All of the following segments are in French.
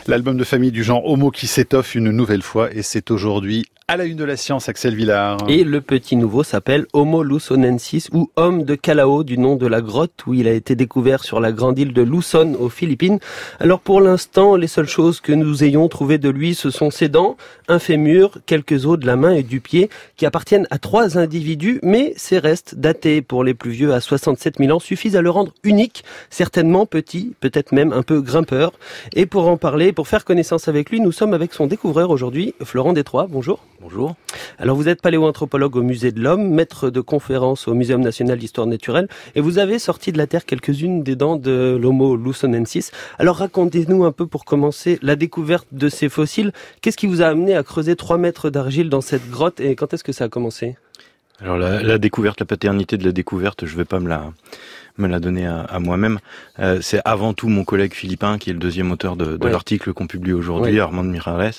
L'album de famille du genre Homo qui s'étoffe une nouvelle fois et c'est aujourd'hui à la une de la science, Axel Villard. Et le petit nouveau s'appelle Homo lusonensis ou homme de Calao, du nom de la grotte où il a été découvert sur la grande île de Luzon aux Philippines. Alors pour l'instant, les seules choses que nous ayons trouvées de lui, ce sont ses dents, un fémur, quelques os de la main et du pied qui appartiennent à 3 individus, mais ces restes datés pour les plus vieux à 67 000 ans suffisent à le rendre unique, certainement petit, peut-être même un peu grimpeur. Et pour en parler, pour faire connaissance avec lui, nous sommes avec son découvreur aujourd'hui, Florent Détroit. Bonjour. Bonjour. Alors vous êtes paléoanthropologue au Musée de l'Homme, maître de conférences au Muséum national d'histoire naturelle et vous avez sorti de la terre quelques-unes des dents de l'Homo lusonensis. Alors racontez-nous un peu pour commencer la découverte de ces fossiles. Qu'est-ce qui vous a amené à creuser 3 mètres d'argile dans cette grotte et quand est-ce que ça a commencé ? Alors la découverte, la paternité de la découverte, je vais pas me la donner à moi-même. C'est avant tout mon collègue philippin, qui est le deuxième auteur de l'article qu'on publie aujourd'hui, Armand Miralles,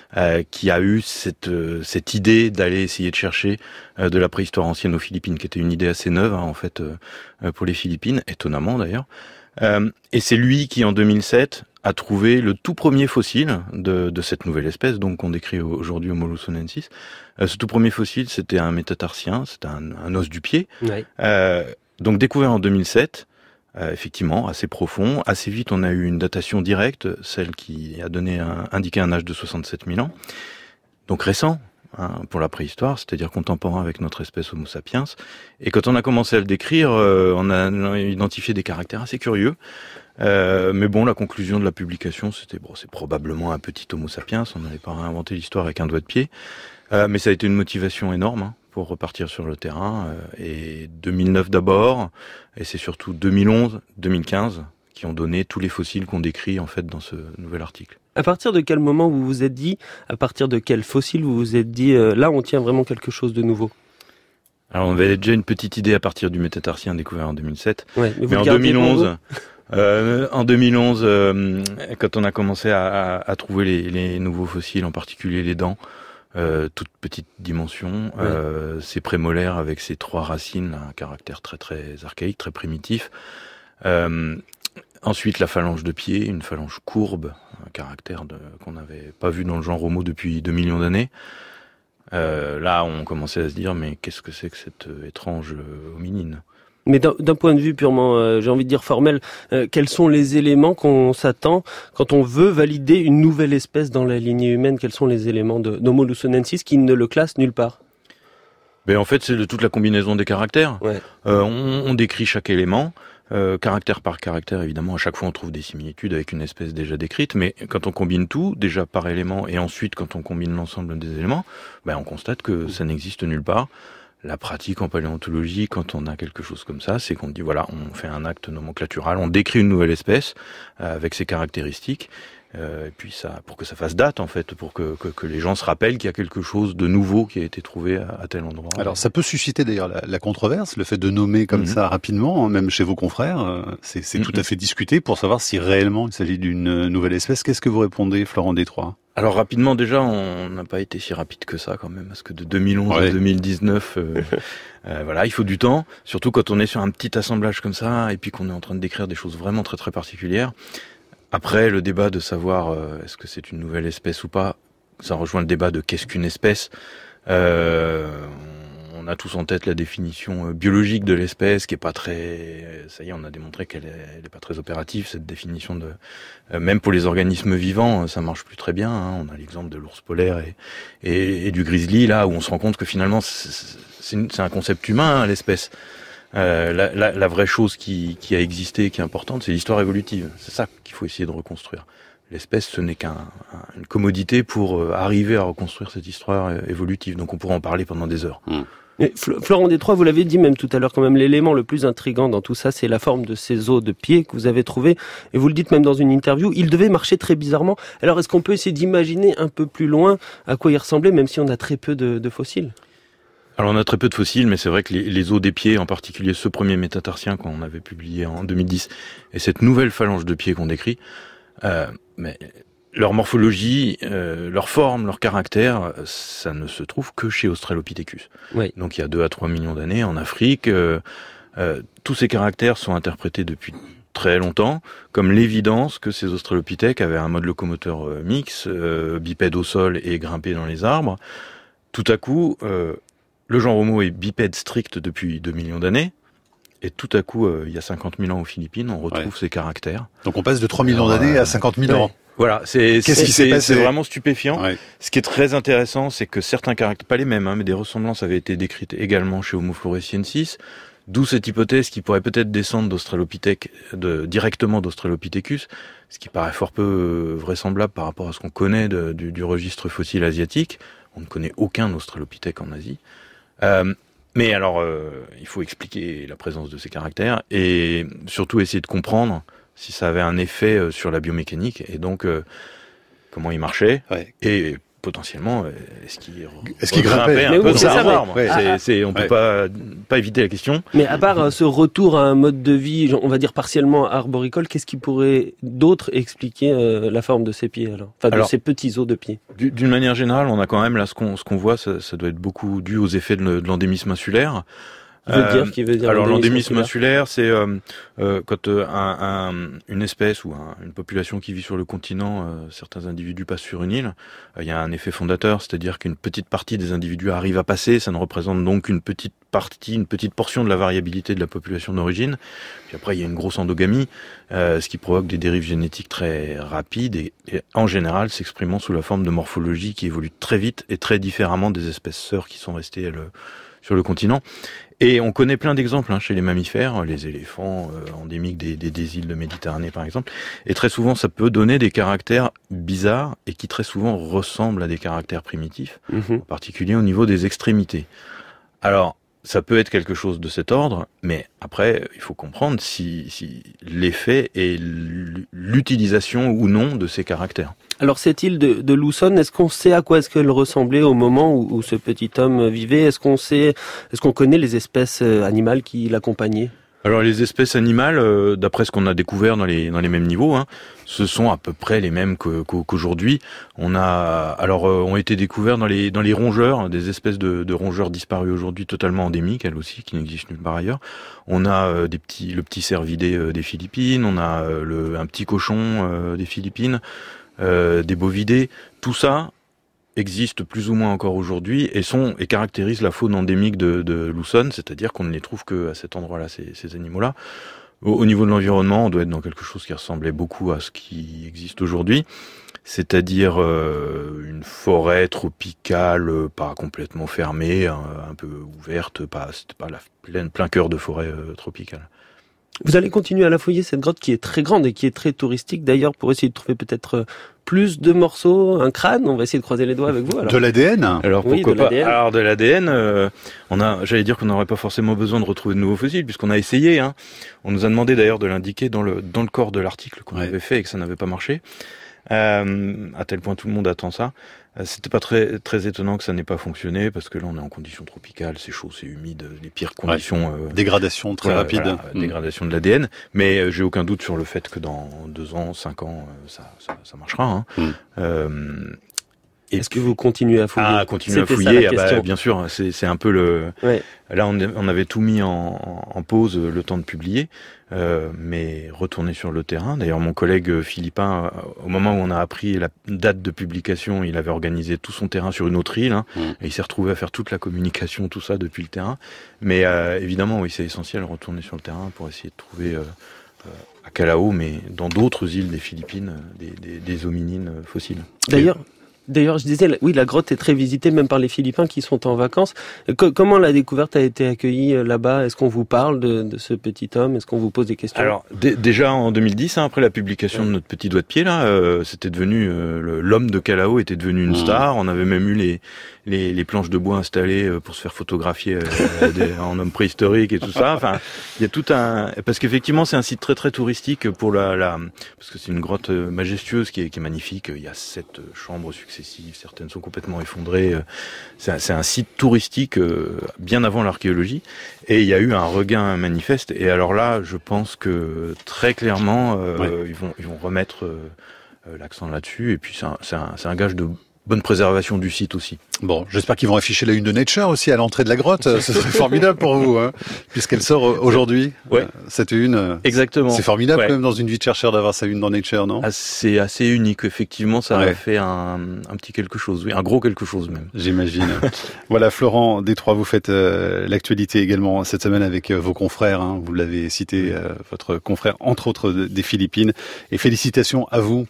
qui a eu cette idée d'aller essayer de chercher de la préhistoire ancienne aux Philippines, qui était une idée assez neuve en fait pour les Philippines, étonnamment d'ailleurs. Et c'est lui qui en 2007 a trouvé le tout premier fossile de cette nouvelle espèce, donc qu'on décrit aujourd'hui Homo lusonensis. Ce tout premier fossile, c'était un métatarsien, c'était un os du pied. Oui. Donc découvert en 2007, effectivement, assez profond. Assez vite, on a eu une datation directe, celle qui a indiqué un âge de 67 000 ans. Donc récent, pour la préhistoire, c'est-à-dire contemporain avec notre espèce Homo sapiens. Et quand on a commencé à le décrire, on a identifié des caractères assez curieux. Mais bon, la conclusion de la publication, c'était c'est probablement un petit Homo sapiens. On n'allait pas réinventer l'histoire avec un doigt de pied. Mais ça a été une motivation énorme pour repartir sur le terrain. Et 2009 d'abord, et c'est surtout 2011, 2015 qui ont donné tous les fossiles qu'on décrit en fait dans ce nouvel article. À partir de quel moment vous vous êtes dit, à partir de quel fossile vous vous êtes dit, là on tient vraiment quelque chose de nouveau ? Alors on avait déjà une petite idée à partir du métatarsien découvert en 2007. Ouais, mais en 2011... quand on a commencé à trouver les nouveaux fossiles, en particulier les dents, toute petite dimension, ces prémolaires avec ces 3 racines, un caractère très très archaïque, très primitif. Ensuite, la phalange de pied, une phalange courbe, un caractère qu'on n'avait pas vu dans le genre Homo depuis 2 millions d'années. Là, on commençait à se dire, mais qu'est-ce que c'est que cette étrange hominine ? Mais d'un point de vue purement, j'ai envie de dire formel, quels sont les éléments qu'on s'attend quand on veut valider une nouvelle espèce dans la lignée humaine ? Quels sont les éléments d'Homo lusonensis qui ne le classent nulle part ? Ben en fait, c'est toute la combinaison des caractères. Ouais. On décrit chaque élément. Caractère par caractère, évidemment, à chaque fois on trouve des similitudes avec une espèce déjà décrite, mais quand on combine tout, déjà par élément, et ensuite quand on combine l'ensemble des éléments, on constate que ça n'existe nulle part. La pratique en paléontologie, quand on a quelque chose comme ça, c'est qu'on dit voilà, on fait un acte nomenclatural, on décrit une nouvelle espèce avec ses caractéristiques, et puis ça, pour que ça fasse date en fait, pour que les gens se rappellent qu'il y a quelque chose de nouveau qui a été trouvé à tel endroit. Alors ça peut susciter d'ailleurs la controverse, le fait de nommer comme ça rapidement, même chez vos confrères, c'est tout à fait discuté pour savoir si réellement il s'agit d'une nouvelle espèce. Qu'est-ce que vous répondez, Florent Détroit ? Alors rapidement déjà, on n'a pas été si rapide que ça quand même, parce que de 2011 à 2019, il faut du temps, surtout quand on est sur un petit assemblage comme ça, et puis qu'on est en train de décrire des choses vraiment très très particulières. Après, le débat de savoir est-ce que c'est une nouvelle espèce ou pas, ça rejoint le débat de qu'est-ce qu'une espèce. On a tous en tête la définition biologique de l'espèce qui est pas très... Ça y est, on a démontré qu'elle est pas très opérative, cette définition de... même pour les organismes vivants, ça marche plus très bien. On a l'exemple de l'ours polaire et du grizzly, là, où on se rend compte que finalement, c'est un concept humain, l'espèce. La vraie chose qui a existé, qui est importante, c'est l'histoire évolutive. C'est ça qu'il faut essayer de reconstruire. L'espèce, ce n'est qu'une commodité pour arriver à reconstruire cette histoire évolutive. Donc on pourra en parler pendant des heures. Et Florent Détroit, vous l'avez dit même tout à l'heure quand même, l'élément le plus intriguant dans tout ça, c'est la forme de ces os de pied que vous avez trouvés. Et vous le dites même dans une interview, il devait marcher très bizarrement. Alors est-ce qu'on peut essayer d'imaginer un peu plus loin à quoi il ressemblait, même si on a très peu de fossiles ? Alors on a très peu de fossiles, mais c'est vrai que les os des pieds, en particulier ce premier métatarsien qu'on avait publié en 2010, et cette nouvelle phalange de pieds qu'on décrit, mais leur morphologie, leur forme, leur caractère, ça ne se trouve que chez Australopithecus. Oui. Donc il y a 2 à 3 millions d'années en Afrique. Tous ces caractères sont interprétés depuis très longtemps comme l'évidence que ces australopithèques avaient un mode locomoteur mixte, bipède au sol et grimpé dans les arbres. Tout à coup, le genre Homo est bipède strict depuis 2 millions d'années. Et tout à coup, il y a 50 000 ans aux Philippines, on retrouve ces caractères. Donc on passe de 3 millions d'années à 50 000 ans. Voilà, Qu'est-ce qui s'est passé ? C'est vraiment stupéfiant. Ouais. Ce qui est très intéressant, c'est que certains caractères, pas les mêmes, mais des ressemblances avaient été décrites également chez Homo floresiensis, d'où cette hypothèse qui pourrait peut-être descendre directement d'Australopithecus, ce qui paraît fort peu vraisemblable par rapport à ce qu'on connaît du registre fossile asiatique. On ne connaît aucun australopithèque en Asie. Mais alors, il faut expliquer la présence de ces caractères et surtout essayer de comprendre si ça avait un effet sur la biomécanique et donc comment il marchait et potentiellement est-ce qu'il grimpait un peu dans un arbre. On peut pas éviter la question. Mais à part ce retour à un mode de vie, on va dire partiellement arboricole, qu'est-ce qui pourrait d'autre expliquer la forme de ces pieds alors, ces petits os de pieds? D'une manière générale, on a quand même là ce qu'on voit, ça doit être beaucoup dû aux effets de l'endémisme insulaire. Qui veut dire alors l'endémisme insulaire, c'est quand une espèce ou une population qui vit sur le continent, certains individus passent sur une île, il y a un effet fondateur, c'est-à-dire qu'une petite partie des individus arrive à passer, ça ne représente donc une petite portion de la variabilité de la population d'origine. Puis après, il y a une grosse endogamie, ce qui provoque des dérives génétiques très rapides et en général s'exprimant sous la forme de morphologie qui évolue très vite et très différemment des espèces sœurs qui sont restées sur le continent. Et on connaît plein d'exemples chez les mammifères, les éléphants endémiques des îles de Méditerranée par exemple. Et très souvent, ça peut donner des caractères bizarres et qui très souvent ressemblent à des caractères primitifs, en particulier au niveau des extrémités. Alors, ça peut être quelque chose de cet ordre, mais après, il faut comprendre si l'effet est l'utilisation ou non de ces caractères. Alors cette île de Luzon, est-ce qu'on sait à quoi est-ce qu'elle ressemblait au moment où ce petit homme vivait ? Est-ce qu'on connaît les espèces animales qui l'accompagnaient ? Alors les espèces animales, d'après ce qu'on a découvert dans les mêmes niveaux, ce sont à peu près les mêmes qu'aujourd'hui. Ont été découverts dans les rongeurs, des espèces de rongeurs disparus aujourd'hui, totalement endémiques, elles aussi, qui n'existent nulle part ailleurs. On a le petit cervidé des Philippines, on a un petit cochon des Philippines, des bovidés. Tout ça existent plus ou moins encore aujourd'hui et caractérisent la faune endémique de Luzon, c'est-à-dire qu'on ne les trouve qu'à cet endroit-là, ces animaux-là. Au niveau de l'environnement, on doit être dans quelque chose qui ressemblait beaucoup à ce qui existe aujourd'hui, c'est-à-dire une forêt tropicale, pas complètement fermée, un peu ouverte, c'était pas plein cœur de forêt tropicale. Vous allez continuer à la fouiller, cette grotte qui est très grande et qui est très touristique d'ailleurs, pour essayer de trouver peut-être plus de morceaux, un crâne. On va essayer de croiser les doigts avec vous. Alors. De l'ADN ? Alors pourquoi pas ? Alors de l'ADN, j'allais dire qu'on n'aurait pas forcément besoin de retrouver de nouveaux fossiles puisqu'on a essayé. On nous a demandé d'ailleurs de l'indiquer dans le corps de l'article qu'on avait fait et que ça n'avait pas marché. À tel point tout le monde attend ça. C'était pas très très étonnant que ça n'ait pas fonctionné parce que là on est en conditions tropicales, c'est chaud, c'est humide, les pires conditions. Dégradation très rapide. Dégradation de l'ADN. Mais j'ai aucun doute sur le fait que dans 2 ans, 5 ans, ça marchera. Est-ce que vous continuez à fouiller ? Continuer à fouiller, bien sûr. C'est un peu le. Ouais. Là, on avait tout mis en pause le temps de publier, mais retourner sur le terrain. D'ailleurs, mon collègue philippin, au moment où on a appris la date de publication, il avait organisé tout son terrain sur une autre île, et il s'est retrouvé à faire toute la communication, tout ça depuis le terrain. Mais évidemment, oui, c'est essentiel de retourner sur le terrain pour essayer de trouver à Calao, mais dans d'autres îles des Philippines, des hominines fossiles. D'ailleurs, je disais, oui, la grotte est très visitée, même par les Philippins qui sont en vacances. Comment la découverte a été accueillie là-bas ? Est-ce qu'on vous parle de ce petit homme ? Est-ce qu'on vous pose des questions ? Alors, déjà en 2010, après la publication de notre petit doigt de pied, là, c'était devenu l'homme de Calao était devenu une star. On avait même eu les planches de bois installées pour se faire photographier en homme préhistorique et tout ça. Enfin, il y a tout parce qu'effectivement, c'est un site très très touristique pour parce que c'est une grotte majestueuse qui est magnifique. Il y a 7 chambres successives, certaines sont complètement effondrées. C'est un site touristique bien avant l'archéologie, et il y a eu un regain manifeste. Et alors là, je pense que très clairement, ils vont remettre l'accent là-dessus. Et puis c'est un gage de bonne préservation du site aussi. Bon, j'espère qu'ils vont afficher la une de Nature aussi à l'entrée de la grotte. Ce serait formidable pour vous, hein, puisqu'elle sort aujourd'hui. Ouais. Cette une. Exactement. C'est formidable quand même dans une vie de chercheur d'avoir sa une dans Nature, non? C'est assez unique, effectivement. Ça a fait un petit quelque chose, oui, un gros quelque chose même. J'imagine. Voilà, Florent Détroit, vous faites l'actualité également cette semaine avec vos confrères. Hein, vous l'avez cité, votre confrère entre autres des Philippines. Et félicitations à vous